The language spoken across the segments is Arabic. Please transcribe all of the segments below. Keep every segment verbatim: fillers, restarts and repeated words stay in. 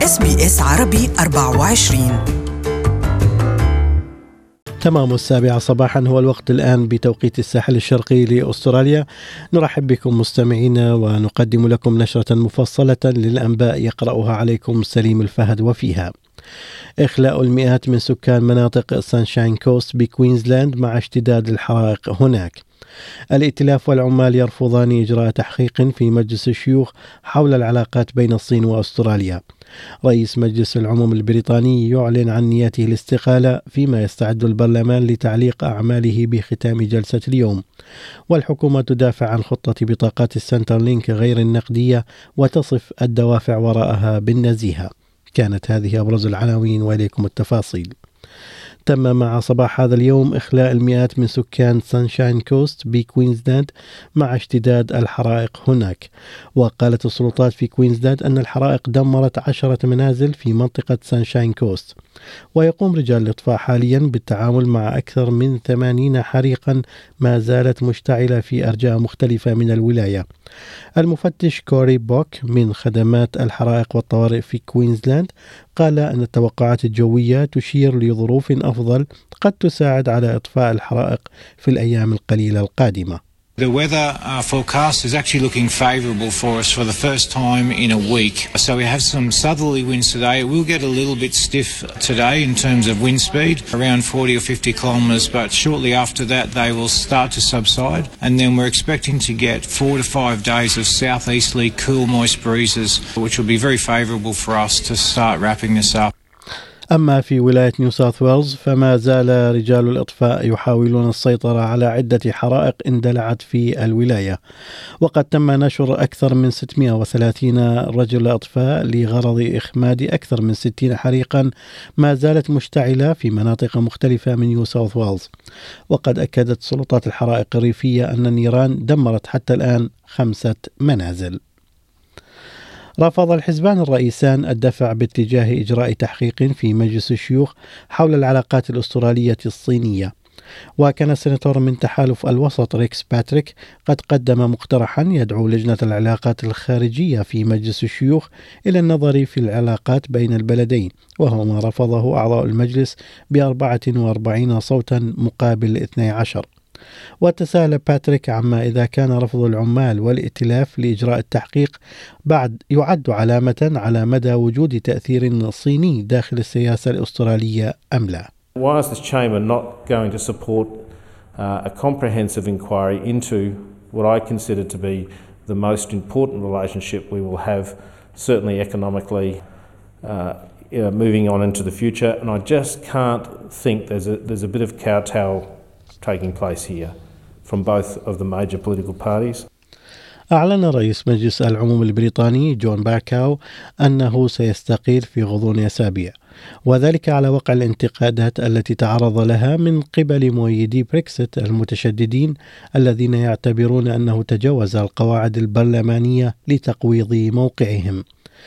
إس بي إس عربي أربعة وعشرين. تمام السابعة صباحا هو الوقت الآن بتوقيت الساحل الشرقي لأستراليا. نرحب بكم مستمعينا ونقدم لكم نشرة مفصلة للأنباء يقرأها عليكم سليم الفهد. وفيها إخلاء المئات من سكان مناطق سانشاين كوست بكوينزلاند مع اشتداد الحرائق هناك. الائتلاف والعمال يرفضان إجراء تحقيق في مجلس الشيوخ حول العلاقات بين الصين وأستراليا. رئيس مجلس العموم البريطاني يعلن عن نيته الاستقالة فيما يستعد البرلمان لتعليق أعماله بختام جلسة اليوم. والحكومة تدافع عن خطة بطاقات السنتر لينك غير النقدية وتصف الدوافع وراءها بالنزيهة. كانت هذه أبرز العناوين وإليكم التفاصيل. تم مع صباح هذا اليوم إخلاء المئات من سكان سانشاين كوست بكوينزلاند مع اشتداد الحرائق هناك. وقالت السلطات في كوينزلاند أن الحرائق دمرت عشرة منازل في منطقة سانشاين كوست. ويقوم رجال الإطفاء حاليا بالتعامل مع أكثر من ثمانين حريقا ما زالت مشتعلة في أرجاء مختلفة من الولاية. المفتش كوري بوك من خدمات الحرائق والطوارئ في كوينزلاند قال أن التوقعات الجوية تشير لظروف أفضل قد تساعد على إطفاء الحرائق في الأيام القليلة القادمة. The weather uh, forecast is actually looking favourable for us for the first time in a week. So we have some southerly winds today. It will get a little bit stiff today in terms of wind speed, around forty or fifty kilometres, but shortly after that they will start to subside. And then we're expecting to get four to five days of southeasterly cool moist breezes, which will be very favourable for us to start wrapping this up. أما في ولاية نيو ساوث ويلز فما زال رجال الإطفاء يحاولون السيطرة على عدة حرائق اندلعت في الولاية. وقد تم نشر أكثر من ستمائة وثلاثين رجل إطفاء لغرض إخماد أكثر من ستين حريقا ما زالت مشتعلة في مناطق مختلفة من نيو ساوث ويلز. وقد أكدت سلطات الحرائق الريفية أن النيران دمرت حتى الآن خمسة منازل. رفض الحزبان الرئيسان الدفع باتجاه إجراء تحقيق في مجلس الشيوخ حول العلاقات الأسترالية الصينية. وكان السناتور من تحالف الوسط ريكس باتريك قد قدم مقترحا يدعو لجنة العلاقات الخارجية في مجلس الشيوخ إلى النظر في العلاقات بين البلدين، وهو ما رفضه أعضاء المجلس بأربعة وأربعين صوتا مقابل اثني عشر. وتساءل باتريك عما إذا كان رفض العمال والائتلاف لإجراء التحقيق بعد يعد علامة على مدى وجود تأثير صيني داخل السياسة الأسترالية أم لا. Why is this chamber not going to support uh, a comprehensive inquiry into what I consider to be the most important relationship we will have, certainly economically, uh, you know, moving on into the future? And I just can't think there's a, there's a bit of kowtow taking place here from both of the major political parties. أعلن رئيس مجلس العموم البريطاني جون باكاو أنه سيستقيل في غضون أسابيع، وذلك على وقع الانتقادات التي تعرض لها من قبل مؤيدي بريكسيت المتشددين الذين يعتبرون أنه تجاوز القواعد البرلمانية لتقويض موقعهم.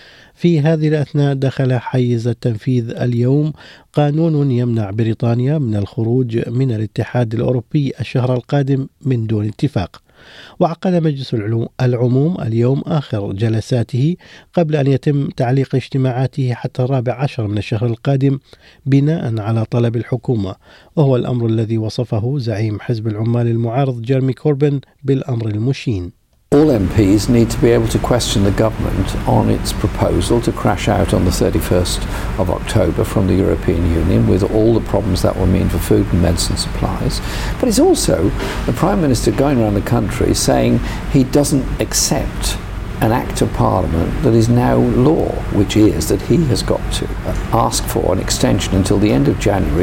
في هذه الأثناء دخل حيز التنفيذ اليوم قانون يمنع بريطانيا من الخروج من الاتحاد الأوروبي الشهر القادم من دون اتفاق. وعقد مجلس العموم اليوم آخر جلساته قبل أن يتم تعليق اجتماعاته حتى الرابع عشر من الشهر القادم بناء على طلب الحكومة، وهو الأمر الذي وصفه زعيم حزب العمال المعارض جيرمي كوربين بالأمر المشين. All M Ps need to be able to question the government on its proposal to crash out on the thirty-first of October from the European Union with all the problems that will mean for food and medicine supplies. But it's also the Prime Minister going around the country saying he doesn't accept an act of Parliament that is now law, which is that he has got to ask for an extension until the end of January.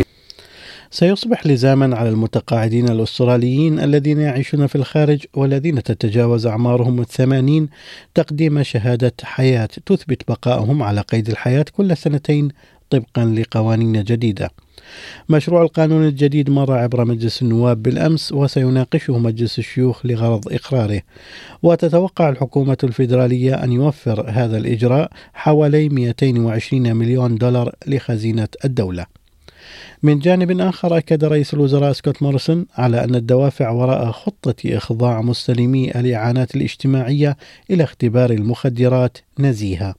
سيصبح لزاما على المتقاعدين الأستراليين الذين يعيشون في الخارج والذين تتجاوز أعمارهم الثمانين تقديم شهادة حياة تثبت بقائهم على قيد الحياة كل سنتين طبقا لقوانين جديدة. مشروع القانون الجديد مر عبر مجلس النواب بالأمس وسيناقشه مجلس الشيوخ لغرض إقراره. وتتوقع الحكومة الفيدرالية أن يوفر هذا الإجراء حوالي مئتين وعشرين مليون دولار لخزينة الدولة. من جانب آخر، أكد رئيس الوزراء سكوت موريسون على أن الدوافع وراء خطة إخضاع مستلمي الإعانات الاجتماعية إلى اختبار المخدرات نزيهة،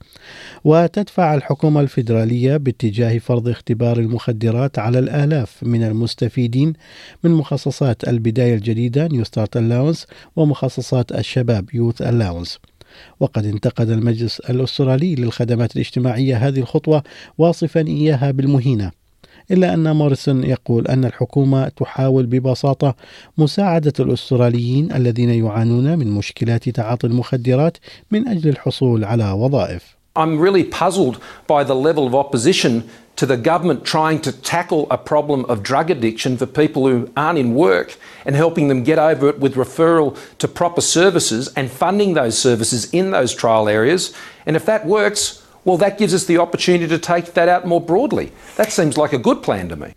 وتدفع الحكومة الفيدرالية باتجاه فرض اختبار المخدرات على الآلاف من المستفيدين من مخصصات البداية الجديدة نيو ستارت ألاونس ومخصصات الشباب يوث ألاونس. وقد انتقد المجلس الأسترالي للخدمات الاجتماعية هذه الخطوة واصفا إياها بالمهينة، إلا أن موريسون يقول أن الحكومة تحاول ببساطة مساعدة الأستراليين الذين يعانون من مشكلات تعاطي المخدرات من أجل الحصول على وظائف. I'm really puzzled by the level of opposition to the government trying to tackle a problem of drug addiction for people who aren't in work and helping them get over it with referral to proper services and funding those services in those trial areas. And if that works, well, that gives us the opportunity to take that out more broadly. That seems like a good plan to me.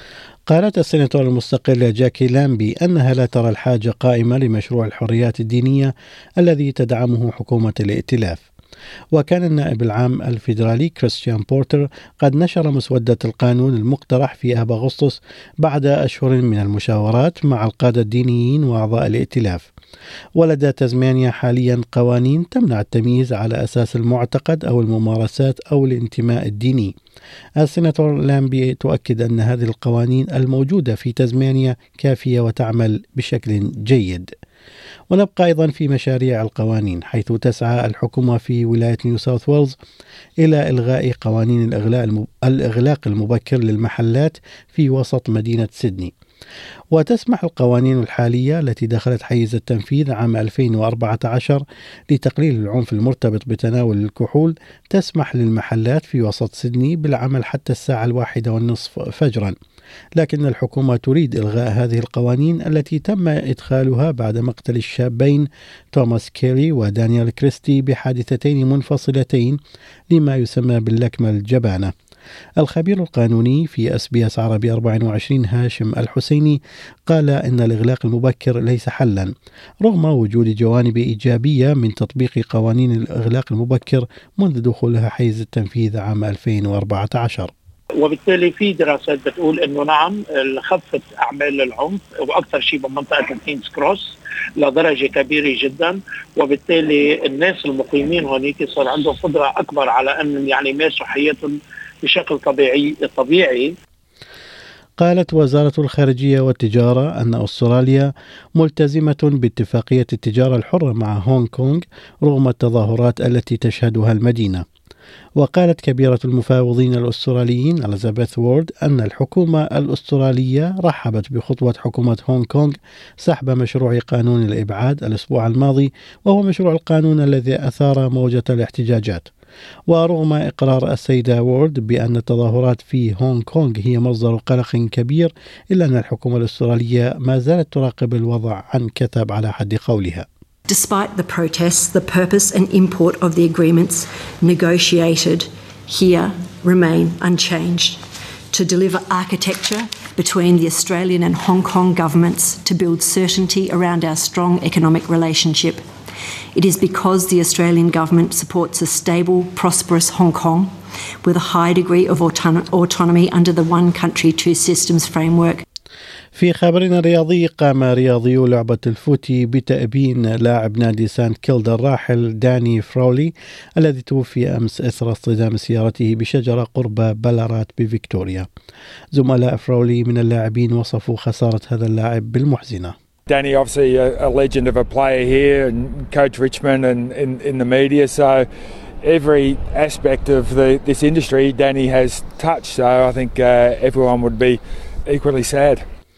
قالت السيناتور المستقلة جاكي لامبي أنها لا ترى الحاجة قائمة لمشروع الحريات الدينية الذي تدعمه حكومة الائتلاف. وكان النائب العام الفيدرالي كريستيان بورتر قد نشر مسودة القانون المقترح في آب أغسطس بعد أشهر من المشاورات مع القادة الدينيين وأعضاء الائتلاف. ولدى تزمانيا حاليا قوانين تمنع التمييز على أساس المعتقد أو الممارسات أو الانتماء الديني. السيناتور لامبي تؤكد أن هذه القوانين الموجودة في تزمانيا كافية وتعمل بشكل جيد. ونبقى أيضا في مشاريع القوانين، حيث تسعى الحكومة في ولاية نيو ساوث ويلز إلى إلغاء قوانين الإغلاق المبكر للمحلات في وسط مدينة سيدني. وتسمح القوانين الحالية التي دخلت حيز التنفيذ عام ألفين وأربعة عشر لتقليل العنف المرتبط بتناول الكحول تسمح للمحلات في وسط سيدني بالعمل حتى الساعة الواحدة والنصف فجرا، لكن الحكومة تريد إلغاء هذه القوانين التي تم إدخالها بعد مقتل الشابين توماس كيري ودانيال كريستي بحادثتين منفصلتين لما يسمى باللكمة الجبانة. الخبير القانوني في اس بي اس عربي أربعة وعشرين هاشم الحسيني قال إن الإغلاق المبكر ليس حلا، رغم وجود جوانب إيجابية من تطبيق قوانين الإغلاق المبكر منذ دخولها حيز التنفيذ عام ألفين وأربعة عشر. وبالتالي في دراسات بتقول انه نعم خفت اعمال العنف واكثر شيء بمنطقه الكينز كروس لدرجه كبيره جدا، وبالتالي الناس المقيمين هونيك صار عندهم قدره اكبر على ان يعني يمارسوا حياتهم بشكل طبيعي طبيعي. قالت وزارة الخارجية والتجارة أن أستراليا ملتزمة باتفاقية التجارة الحرة مع هونغ كونغ رغم التظاهرات التي تشهدها المدينة. وقالت كبيرة المفاوضين الأستراليين إليزابيث وورد أن الحكومة الأسترالية رحبت بخطوة حكومة هونغ كونغ سحب مشروع قانون الإبعاد الأسبوع الماضي، وهو مشروع القانون الذي أثار موجة الاحتجاجات. ورغم إقرار السيدة وورد بأن التظاهرات في هونغ كونغ هي مصدر قلق كبير، إلا أن الحكومة الأسترالية ما زالت تراقب الوضع عن كثب على حد قولها. Despite the protests, the purpose and import of the agreements negotiated here remain unchanged: to deliver architecture between the Australian and Hong Kong governments to build certainty around our strong economic relationship. It is because the Australian government supports a stable, prosperous Hong Kong with a high degree of auton- autonomy under the One Country, Two Systems framework. في خبرنا الرياضي، قام رياضيو لعبة الفوتي بتأبين لاعب نادي سانت كيلدا الراحل داني فراولي الذي توفي أمس إثر اصطدام سيارته بشجرة قرب بلارات بفيكتوريا. زملاء فراولي من اللاعبين وصفوا خسارة هذا اللاعب بالمحزنة. Danny, obviously a, a legend of a player here, and Coach Richmond and in, in the media, so every aspect of the, this industry Danny has touched, so I think uh, everyone would be equally sad.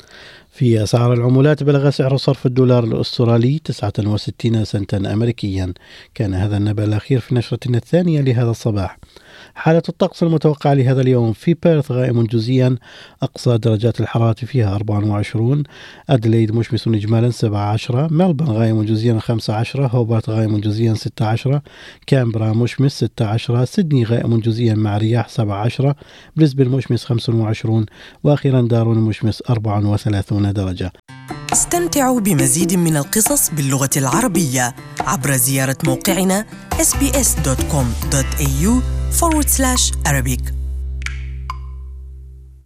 في أسعار العملات، بلغ سعر صرف الدولار الأسترالي تسعة وستين سنتا أمريكيا. كان هذا النبأ الأخير في نشرتنا الثانية لهذا الصباح. حالة الطقس المتوقعة لهذا اليوم: في بيرث غائم جزئيا، أقصى درجات الحرارة فيها أربعة وعشرين، أدليد مشمس إجمالا سبعة عشر، ملبن غائم جزئيا خمسة عشر، هوبارت غائم جزئيا ستة عشر، كامبرا مشمس ستة عشر، سيدني غائم جزئيا مع رياح سبعة عشر، بريسبن مشمس خمسة وعشرين، وأخيرا دارون مشمس أربعة وثلاثين درجة. استمتعوا بمزيد من القصص باللغة العربية عبر زيارة موقعنا إس بي إس دوت كوم دوت إيه يو forward slash Arabic.